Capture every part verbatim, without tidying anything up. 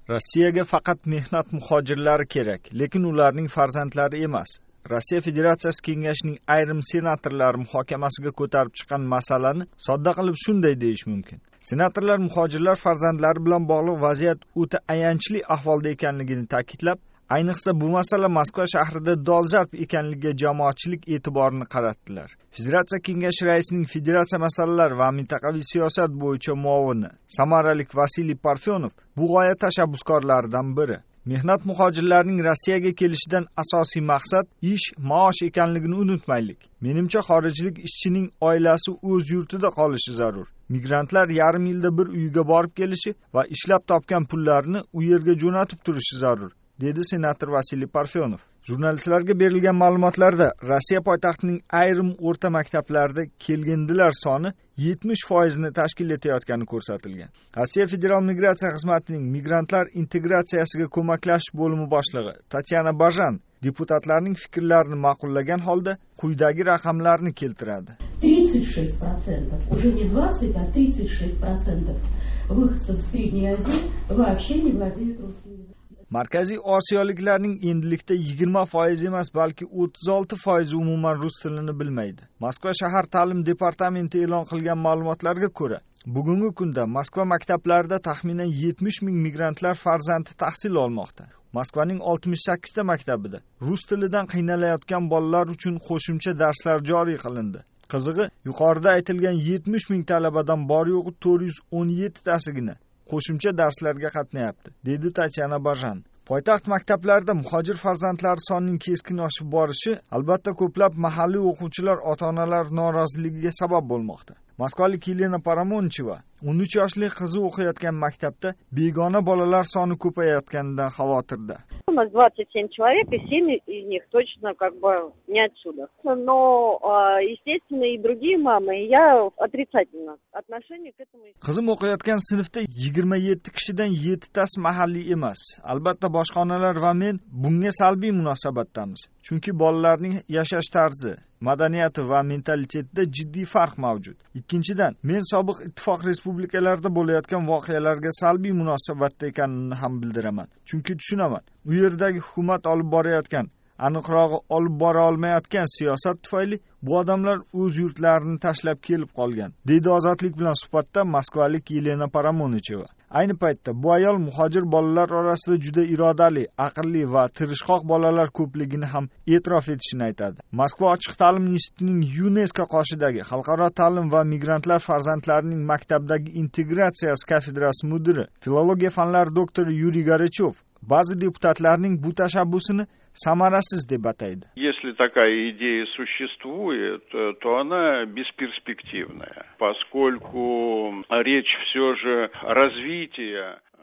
Rossiyaga faqat mehnat muhojirlari kerak, lekin ularning farzandlari emas. Rossiya Federatsiyasi Kengashining ayrim senatorlari muhokamasiga ko'tarib chiqqan masalani sodda qilib shunday deyish mumkin. Senatorlar muhojirlar farzandlari bilan bog'liq vaziyat o'ta ayanchli ahvolda ekanligini ta'kidlab, ayniqsa bu masala Moskva shahrida dolzarb ekanligiga jamoatchilik e'tiborini qaratdilar. Federatsiya Kengashi raisining federatsiya masalalari va mintaqaviy siyosat bo'yicha muovini samaralik Vasiliy Parfyonov bu g'oya tashabbuskorlaridan biri. Mehnat muhojirlarining Rossiyaga kelishidan asosiy maqsad ish, maosh ekanligini unutmaylik. Menimcha xorijlik ishchining oilasi o'z yurtida qolishi zarur. Migrantlar yarim yilda bir uyga borib kelishi va ishlab topgan pullarini u yerga jo'natib turishi zarur, dedi senator Vasiliy Parfyonov. Jurnalistlarga berilgan ma'lumotlarda Rossiya poytaxtining ayrim o'rta maktablarida kelgindilar soni yetmish foiz ni tashkil etayotgani ko'rsatilgan. Rossiya Federal migratsiya xizmatining migrantlar integratsiyasiga ko'maklash bo'limi boshlig'i Tatyana Bajan deputatlarning fikrlarini ma'qullagan holda quyidagi raqamlarni keltiradi. тридцать шесть процентов, уже не двадцать, а тридцать шесть процентов выходцев из Средней Азии вообще не владеют русским языком. Markaziy Osiyoliklarning endilikda yigirma foiz emas, balki o'ttiz olti foiz umuman rus tilini bilmaydi. Moskva shahar ta'lim departamenti e'lon qilgan ma'lumotlarga ko'ra, bugungi kunda Moskva maktablarida taxminan yetmish ming migrantlar farzandi tahsil olmoqda. Moskvaning oltmish sakkiz ta maktabida rus tilidan qiynalayotgan bolalar uchun qo'shimcha darslar joriy qilindi. Qizig'i, yuqorida aytilgan yetmish ming talabadan bor yo'g'i to'rt yuz o'n yetti tasigina qo'shimcha darslarga qatnayapti, dedi Tatyana Bajan. Poytaxt maktablarida muhojir farzandlari sonining keskin oshib borishi albatta ko'plab mahalliy o'quvchilar ota-onalar noroziligiga sabab bo'lmoqda. Moskvalik Yelena Paramoncheva o'n uch yoshli qizi o'qiyotgan maktabda begona bolalar soni ko'payayotganidan xavotirda. У нас двадцать семь человек, и семь из них точно как бы не отсюда. Но, естественно, и другие мамы, и я отрицательно отношение к этому. Qizim o'qiyotgan sinfda yigirma yetti kishidan yettitasi mahalliy emas. Albatta boshqa onalar va men bunga salbiy munosabatdamiz. Chunki bolalarning yashash tarzi, madaniyati va mentalitetida jiddiy farq mavjud. Ikkinchidan, men sobiq ittifoq respublikalarida bo'layotgan voqealarga salbiy munosabatda ekanimni ham bildiraman. Chunki tushunaman, u yerdagi hukumat olib borayotgan, aniqrog'i olib bora olmayotgan siyosat tufayli bu odamlar o'z yurtlarini tashlab kelib qolgan, deydi Ozodlik bilan suhbatda moskvalik Yelena Paramoncheva. Ayni paytda bu ayol muhojir bolalar orasida juda irodali, aqlli va tirishqoq bolalar ko'pligini ham e'tirof etishini aytadi. Moskva ochiq ta'lim institutining UNESCO qoshidagi xalqaro ta'lim va migrantlar farzandlarining maktabdagi integratsiyasi kafedrasi mudiri, filologiya fanlari doktori Yuriy Gorachov ba'zi deputatlarning bu tashabbusini samarasiz deb ataydi. Если такая идея существует, то она бесперспективная, поскольку речь все же развития.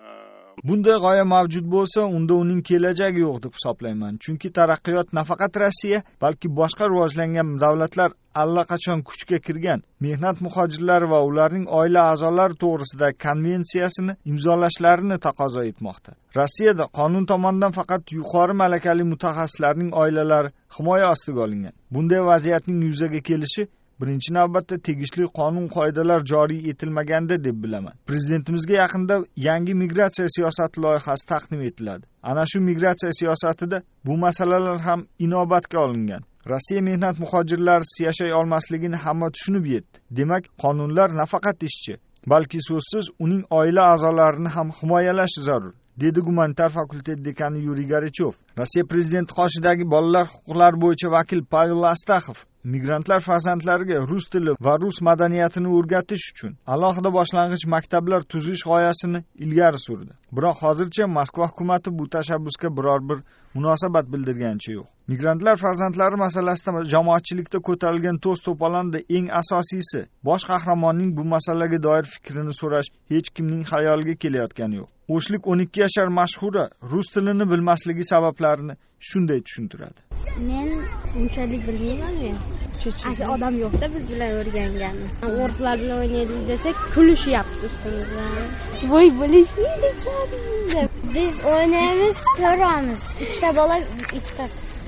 Bunday g'oya mavjud bo'lsa, unda uning kelajagi yo'q deb hisoblayman. Chunki taraqqiyot nafaqat Rossiya, balki boshqa rivojlangan davlatlar allaqachon kuchga kirgan mehnat muhojirlari va ularning oila a'zolari to'g'risida konvensiyasini imzolashlarini taqozo etmoqda. Rossiyada qonun tomonidan faqat yuqori malakali mutaxassislarning oilalari himoya ostiga olingan. Bunday vaziyatning yuzaga kelishi birinchi navbatda tegishli qonun qoidalar joriy etilmaganda deb bilaman. Prezidentimizga yaqinda yangi migratsiya siyosati loyihasi taqdim etiladi. Ana shu migratsiya siyosatida bu masalalar ham inobatga olingan. Rossiya mehnat muhojirlarisiz yashay olmasligini hamma tushunib yetdi. Demak, qonunlar nafaqat ishchi, balki so'zsiz uning oila a'zolarini ham himoyalashi zarur, dedi gumanitar fakultet dekani Yuriy Gorachov. Rossiya prezidenti qoshidagi bolalar huquqlari bo'yicha vakil Pavel Astaxov migrantlar farzandlariga rus tili va rus madaniyatini o'rgatish uchun alohida boshlang'ich maktablar tuzish g'oyasini ilgari surdi. Biroq hozircha Moskva hukumati bu tashabbusga biror bir munosabat bildirganicha yo'q. Migrantlar farzandlari masalasida jamoatchilikda ko'tarilgan to's-to'polonda eng asosiysi bosh qahramonning bu masalaga doir fikrini so'rash hech kimning xayoliga kelayotgani yo'q. O'shlik o'n ikki yashar mashhura rus tilini bilmasligi sabablarini shunday tushuntiradi. Men unchalik bilmayman men. Asli odam yo'qda biz bilan o'rgangan. O'rtlar bilan o'ynaydik desak, kulishyapti ustimizdan. Voy bilishmaydi deb. Biz o'ynaymiz, ko'ramiz. Ikkita bola, ikkita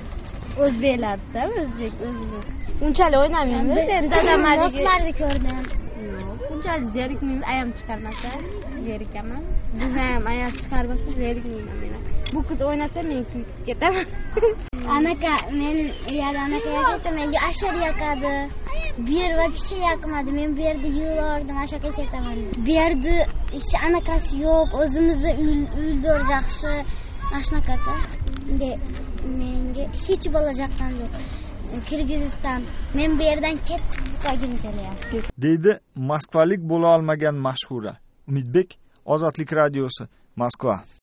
o'zbeklarda, o'zbek, o'zbek. Unchalik o'ynamaymiz. Endi dadamlarni ko'rdim. unchalik zerikmayman, ayam chiqarmasa zerikaman. Bizni ham ayam chiqarmasa zerikmayman men. Bu qiz o'ynasa men kuyib ketaman. Anaka men uyada anaka yashaydi, menga ashar yoqadi. Bu yer вообще yoqmadi. Men bu yerda yillardan ashar kechiraman. Bu yerda hech anakasi yo'q, o'zimizni uyda yaxshi ashnakata. Menga hech bo'lajaqdan yo'q. Kirgiziston. Men bu yerdan ketib qolgim kelyapti. Deydi moskvalik bo'la olmagan mashhura. Umidbek, Ozodlik radiosi, Moskva.